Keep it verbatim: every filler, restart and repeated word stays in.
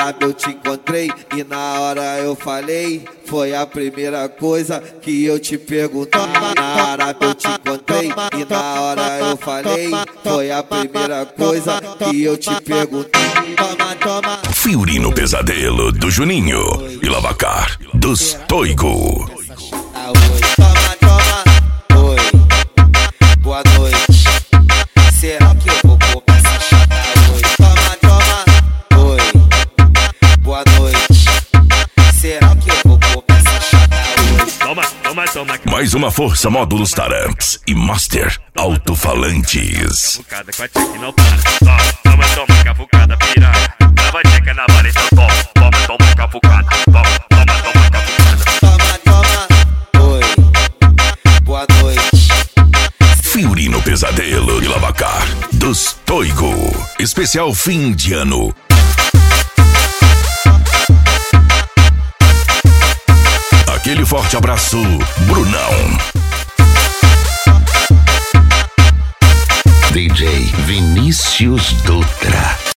rap eu te encontrei e na hora eu falei. Foi a primeira coisa que eu te perguntei. Na rap eu te encontrei e na hora eu falei. Foi a primeira coisa que eu te perguntei. Toma, toma. Fiorino Pesadelo do Juninho e Lavacar dos Toigo. Toma, toma. Oi, boa noite. Será que eu vou comer essa chata hoje? Toma, toma. Oi, boa noite. Será que eu vou comer essa chata hoje? Toma, toma, toma. Mais uma força módulos Taramps e Master Alto-Falantes. Cavucada com a tia que não para. Toma, toma, toma, cavucada piranha. Lava tcheca na bala, então toma, toma, toma, cavucada. Toma, toma, toma, cavucada. Toma, toma. Oi, boa noite. Fiorino Pesadelo e Lavacar dos Toigo. Especial fim de ano. Aquele forte abraço, Brunão. D J Vinícius Dutra.